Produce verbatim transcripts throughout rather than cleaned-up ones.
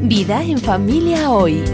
Vida en familia hoy.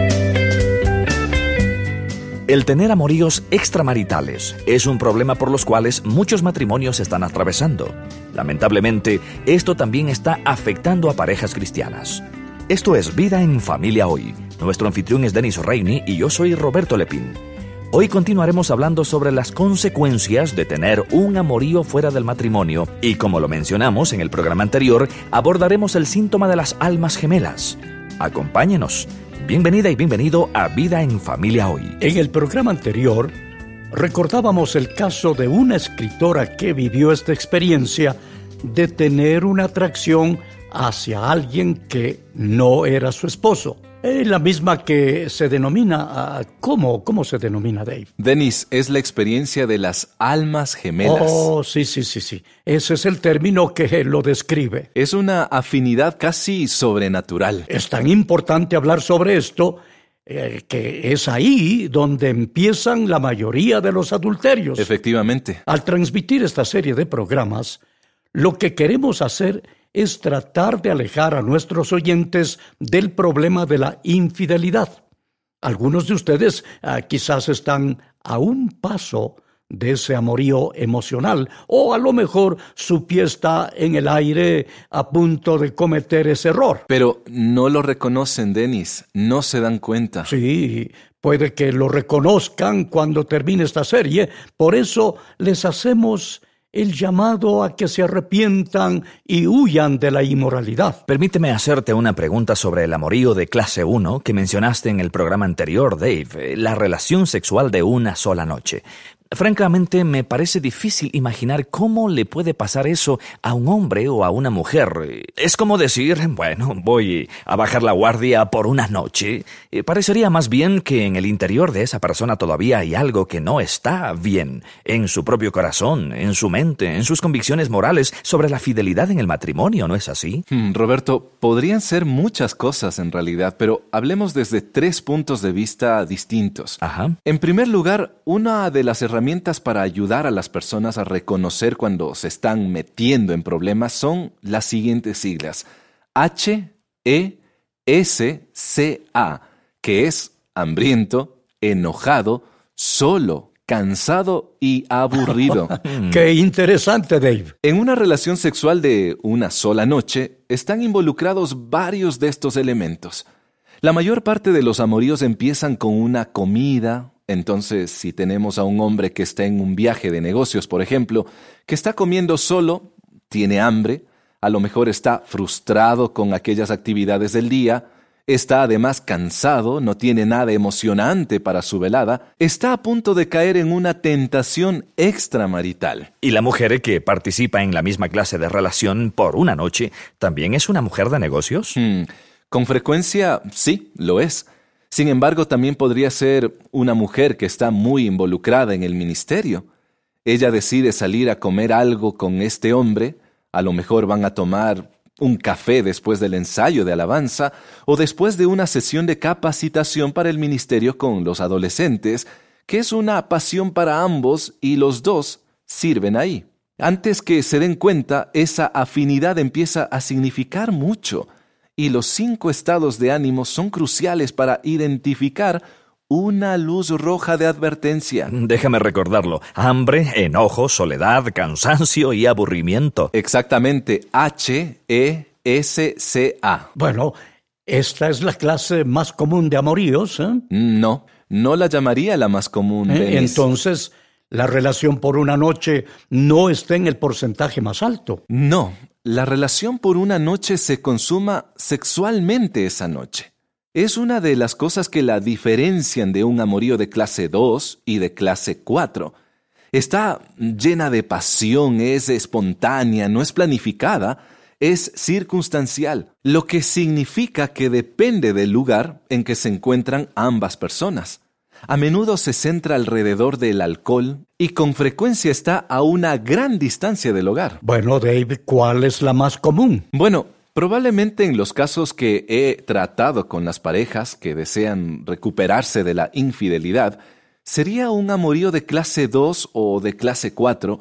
El tener amoríos extramaritales es un problema por los cuales muchos matrimonios están atravesando. Lamentablemente, esto también está afectando a parejas cristianas. Esto es Vida en Familia Hoy. Nuestro anfitrión es Denis Reini y yo soy Roberto Lepín. Hoy continuaremos hablando sobre las consecuencias de tener un amorío fuera del matrimonio y, como lo mencionamos en el programa anterior, abordaremos el síntoma de las almas gemelas. Acompáñenos. Bienvenida y bienvenido a Vida en Familia Hoy. En el programa anterior, recordábamos el caso de una escritora que vivió esta experiencia de tener una atracción hacia alguien que no era su esposo. Es la misma que se denomina... ¿Cómo? ¿Cómo se denomina, Dave? Denis, es la experiencia de las almas gemelas. Oh, sí, sí, sí, sí. Ese es el término que lo describe. Es una afinidad casi sobrenatural. Es tan importante hablar sobre esto eh, que es ahí donde empiezan la mayoría de los adulterios. Efectivamente. Al transmitir esta serie de programas, lo que queremos hacer es tratar de alejar a nuestros oyentes del problema de la infidelidad. Algunos de ustedes uh, quizás están a un paso de ese amorío emocional, o a lo mejor su pie está en el aire a punto de cometer ese error. Pero no lo reconocen, Denis, no se dan cuenta. Sí, puede que lo reconozcan cuando termine esta serie, por eso les hacemos el llamado a que se arrepientan y huyan de la inmoralidad. Permíteme hacerte una pregunta sobre el amorío de clase uno que mencionaste en el programa anterior, Dave, la relación sexual de una sola noche. Francamente, me parece difícil imaginar cómo le puede pasar eso a un hombre o a una mujer. Es como decir, bueno, voy a bajar la guardia por una noche. Parecería más bien que en el interior de esa persona todavía hay algo que no está bien, en su propio corazón, en su mente, en sus convicciones morales sobre la fidelidad en el matrimonio, ¿no es así? Hmm, Roberto, podrían ser muchas cosas en realidad, pero hablemos desde tres puntos de vista distintos. Ajá. En primer lugar, una de las herramientas herramientas para ayudar a las personas a reconocer cuando se están metiendo en problemas son las siguientes siglas: H E S C A, que es hambriento, enojado, solo, cansado y aburrido. ¡Qué interesante, Dave! En una relación sexual de una sola noche están involucrados varios de estos elementos. La mayor parte de los amoríos empiezan con una comida. Entonces, si tenemos a un hombre que está en un viaje de negocios, por ejemplo, que está comiendo solo, tiene hambre, a lo mejor está frustrado con aquellas actividades del día, está además cansado, no tiene nada emocionante para su velada, está a punto de caer en una tentación extramarital. ¿Y la mujer que participa en la misma clase de relación por una noche también es una mujer de negocios? Hmm, con frecuencia, sí, lo es. Sin embargo, también podría ser una mujer que está muy involucrada en el ministerio. Ella decide salir a comer algo con este hombre, a lo mejor van a tomar un café después del ensayo de alabanza o después de una sesión de capacitación para el ministerio con los adolescentes, que es una pasión para ambos y los dos sirven ahí. Antes que se den cuenta, esa afinidad empieza a significar mucho. Y los cinco estados de ánimo son cruciales para identificar una luz roja de advertencia. Déjame recordarlo. Hambre, enojo, soledad, cansancio y aburrimiento. Exactamente. H E S C A. Bueno, esta es la clase más común de amoríos, ¿eh? No, no la llamaría la más común, ¿Eh? Denis. Entonces, la relación por una noche no está en el porcentaje más alto. No. La relación por una noche se consuma sexualmente esa noche. Es una de las cosas que la diferencian de un amorío de clase dos y de clase cuatro. Está llena de pasión, es espontánea, no es planificada, es circunstancial, lo que significa que depende del lugar en que se encuentran ambas personas. A menudo se centra alrededor del alcohol y con frecuencia está a una gran distancia del hogar. Bueno, Dave, ¿cuál es la más común? Bueno, probablemente en los casos que he tratado con las parejas que desean recuperarse de la infidelidad, sería un amorío de clase dos o de clase cuatro,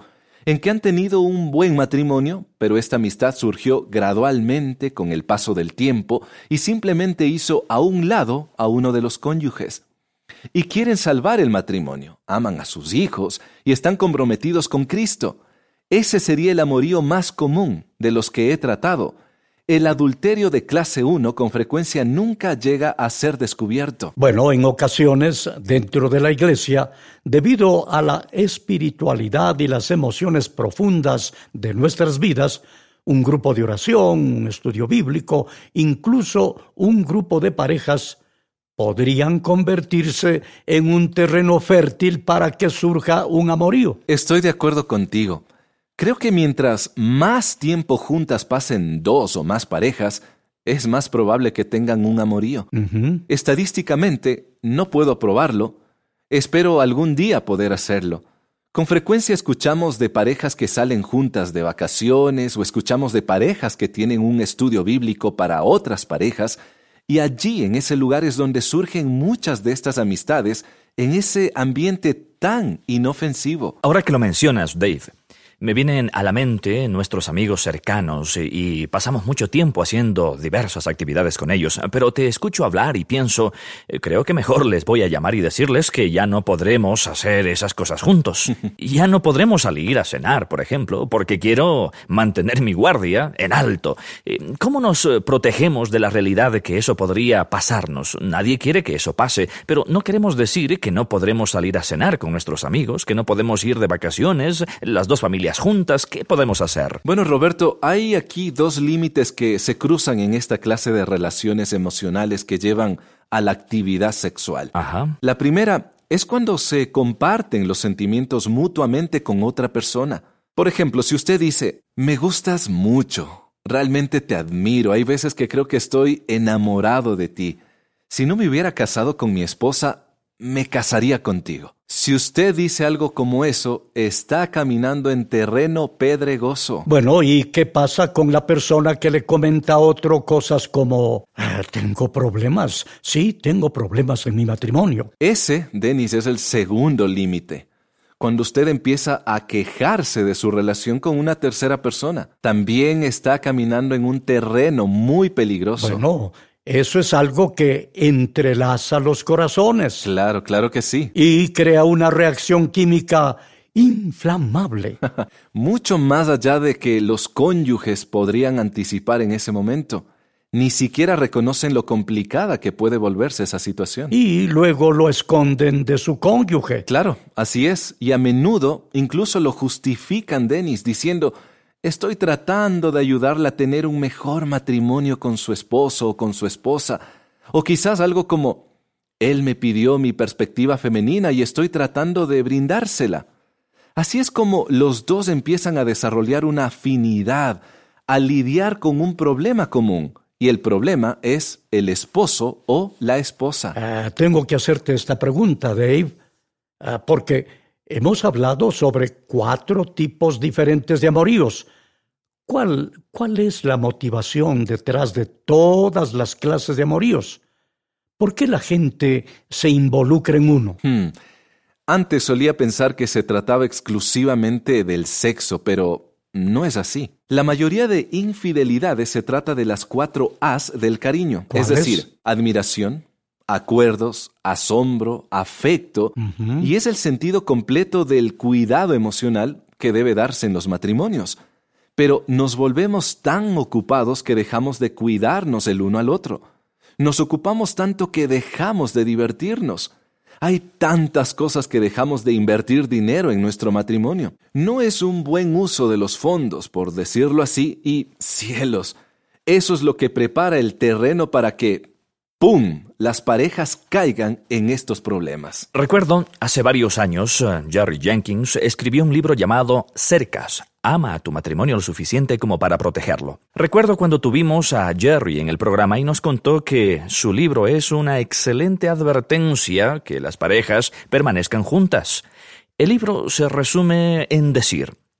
en que han tenido un buen matrimonio, pero esta amistad surgió gradualmente con el paso del tiempo y simplemente hizo a un lado a uno de los cónyuges. Y quieren salvar el matrimonio, aman a sus hijos y están comprometidos con Cristo. Ese sería el amorío más común de los que he tratado. El adulterio de clase uno con frecuencia nunca llega a ser descubierto. Bueno, en ocasiones, dentro de la iglesia, debido a la espiritualidad y las emociones profundas de nuestras vidas, un grupo de oración, un estudio bíblico, incluso un grupo de parejas, podrían convertirse en un terreno fértil para que surja un amorío. Estoy de acuerdo contigo. Creo que mientras más tiempo juntas pasen dos o más parejas, es más probable que tengan un amorío. Uh-huh. Estadísticamente, no puedo probarlo. Espero algún día poder hacerlo. Con frecuencia escuchamos de parejas que salen juntas de vacaciones o escuchamos de parejas que tienen un estudio bíblico para otras parejas, y allí, en ese lugar, es donde surgen muchas de estas amistades, en ese ambiente tan inofensivo. Ahora que lo mencionas, Dave, me vienen a la mente nuestros amigos cercanos y, y pasamos mucho tiempo haciendo diversas actividades con ellos, pero te escucho hablar y pienso, eh, creo que mejor les voy a llamar y decirles que ya no podremos hacer esas cosas juntos. Ya no podremos salir a cenar, por ejemplo, porque quiero mantener mi guardia en alto. Eh, ¿Cómo nos eh, protegemos de la realidad de que eso podría pasarnos? Nadie quiere que eso pase, pero no queremos decir que no podremos salir a cenar con nuestros amigos, que no podemos ir de vacaciones, las dos familias juntas. ¿Qué podemos hacer? Bueno, Roberto, hay aquí dos límites que se cruzan en esta clase de relaciones emocionales que llevan a la actividad sexual. Ajá. La primera es cuando se comparten los sentimientos mutuamente con otra persona. Por ejemplo, si usted dice, me gustas mucho, realmente te admiro, hay veces que creo que estoy enamorado de ti. Si no me hubiera casado con mi esposa, me casaría contigo. Si usted dice algo como eso, está caminando en terreno pedregoso. Bueno, ¿y qué pasa con la persona que le comenta a otro cosas como, ah, tengo problemas, sí, tengo problemas en mi matrimonio? Ese, Dennis, es el segundo límite. Cuando usted empieza a quejarse de su relación con una tercera persona, también está caminando en un terreno muy peligroso. Bueno, eso es algo que entrelaza los corazones. Claro, claro que sí. Y crea una reacción química inflamable. Mucho más allá de que los cónyuges podrían anticipar en ese momento. Ni siquiera reconocen lo complicada que puede volverse esa situación. Y luego lo esconden de su cónyuge. Claro, así es. Y a menudo incluso lo justifican, Dennis, diciendo, estoy tratando de ayudarla a tener un mejor matrimonio con su esposo o con su esposa. O quizás algo como, él me pidió mi perspectiva femenina y estoy tratando de brindársela. Así es como los dos empiezan a desarrollar una afinidad, a lidiar con un problema común. Y el problema es el esposo o la esposa. Uh, tengo que hacerte esta pregunta, Dave, uh, porque hemos hablado sobre cuatro tipos diferentes de amoríos. ¿Cuál, ¿Cuál es la motivación detrás de todas las clases de amoríos? ¿Por qué la gente se involucra en uno? Hmm. Antes solía pensar que se trataba exclusivamente del sexo, pero no es así. La mayoría de infidelidades se trata de las cuatro A's del cariño. Es decir, admiración, acuerdos, asombro, afecto, uh-huh. y es el sentido completo del cuidado emocional que debe darse en los matrimonios. Pero nos volvemos tan ocupados que dejamos de cuidarnos el uno al otro. Nos ocupamos tanto que dejamos de divertirnos. Hay tantas cosas que dejamos de invertir dinero en nuestro matrimonio. No es un buen uso de los fondos, por decirlo así, y cielos, eso es lo que prepara el terreno para que, ¡pum!, las parejas caigan en estos problemas. Recuerdo, hace varios años, Jerry Jenkins escribió un libro llamado Cercas. Ama a tu matrimonio lo suficiente como para protegerlo. Recuerdo cuando tuvimos a Jerry en el programa y nos contó que su libro es una excelente advertencia que las parejas permanezcan juntas. El libro se resume en decir,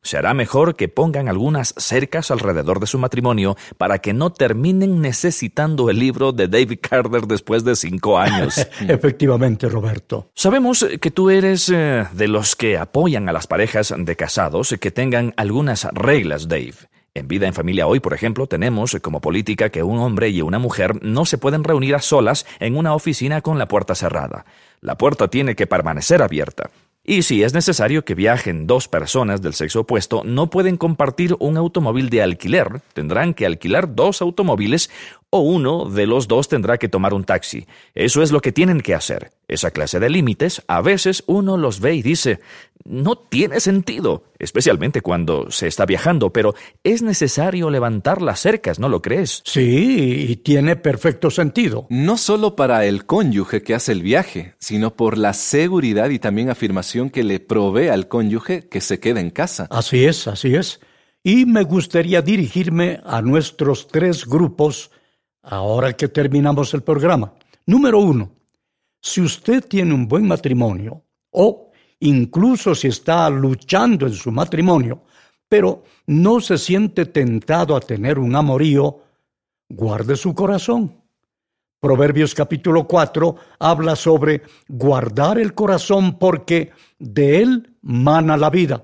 Será mejor que pongan algunas cercas alrededor de su matrimonio para que no terminen necesitando el libro de David Carter después de cinco años. Efectivamente, Roberto. Sabemos que tú eres eh, de los que apoyan a las parejas de casados que tengan algunas reglas, Dave. En Vida en Familia Hoy, por ejemplo, tenemos como política que un hombre y una mujer no se pueden reunir a solas en una oficina con la puerta cerrada. La puerta tiene que permanecer abierta. Y si es necesario que viajen dos personas del sexo opuesto, no pueden compartir un automóvil de alquiler. Tendrán que alquilar dos automóviles o uno de los dos tendrá que tomar un taxi. Eso es lo que tienen que hacer. Esa clase de límites, a veces uno los ve y dice, no tiene sentido, especialmente cuando se está viajando, pero es necesario levantar las cercas, ¿no lo crees? Sí, y tiene perfecto sentido. No solo para el cónyuge que hace el viaje, sino por la seguridad y también afirmación que le provee al cónyuge que se quede en casa. Así es, así es. Y me gustaría dirigirme a nuestros tres grupos ahora que terminamos el programa. Número uno, si usted tiene un buen matrimonio, o incluso si está luchando en su matrimonio, pero no se siente tentado a tener un amorío, guarde su corazón. Proverbios capítulo cuatro habla sobre guardar el corazón porque de él mana la vida.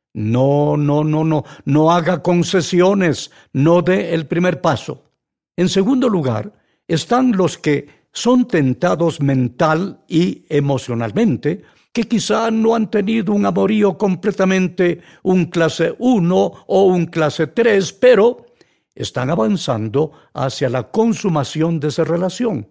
No, no, no, no, no haga concesiones, no dé el primer paso. En segundo lugar, están los que son tentados mental y emocionalmente, que quizá no han tenido un amorío completamente un clase uno o un clase tres, pero están avanzando hacia la consumación de esa relación.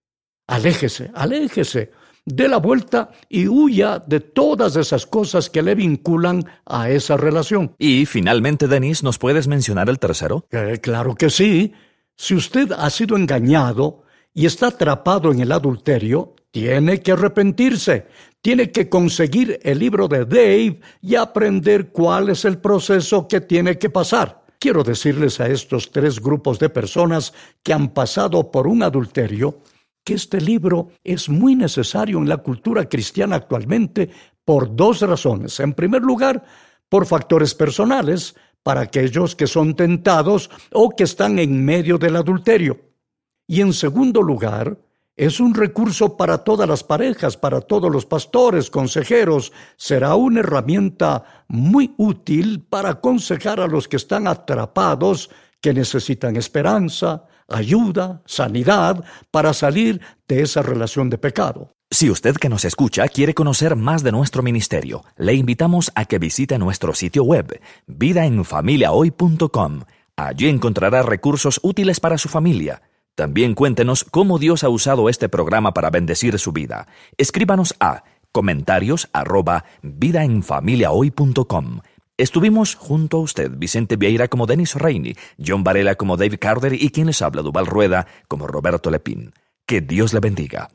Aléjese, aléjese, dé la vuelta y huya de todas esas cosas que le vinculan a esa relación. Y finalmente, Denis, ¿nos puedes mencionar el tercero? Eh, claro que sí. Si usted ha sido engañado y está atrapado en el adulterio, tiene que arrepentirse. Tiene que conseguir el libro de Dave y aprender cuál es el proceso que tiene que pasar. Quiero decirles a estos tres grupos de personas que han pasado por un adulterio que este libro es muy necesario en la cultura cristiana actualmente por dos razones. En primer lugar, por factores personales, para aquellos que son tentados o que están en medio del adulterio. Y en segundo lugar, es un recurso para todas las parejas, para todos los pastores, consejeros. Será una herramienta muy útil para aconsejar a los que están atrapados, que necesitan esperanza, ayuda, sanidad, para salir de esa relación de pecado. Si usted que nos escucha quiere conocer más de nuestro ministerio, le invitamos a que visite nuestro sitio web, vida en familia hoy punto com. Allí encontrará recursos útiles para su familia. También cuéntenos cómo Dios ha usado este programa para bendecir su vida. Escríbanos a comentarios arroba vida en familia hoy punto com. Estuvimos junto a usted, Vicente Vieira como Denis Reini, John Varela como David Carter y quien les habla, Duval Rueda, como Roberto Lepín. Que Dios le bendiga.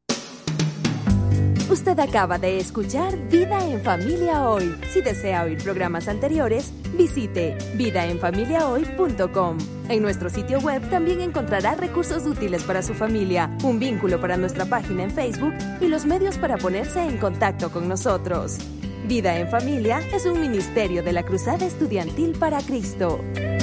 Usted acaba de escuchar Vida en Familia Hoy. Si desea oír programas anteriores, visite vida en familia hoy punto com. En nuestro sitio web también encontrará recursos útiles para su familia, un vínculo para nuestra página en Facebook y los medios para ponerse en contacto con nosotros. Vida en Familia es un ministerio de la Cruzada Estudiantil para Cristo.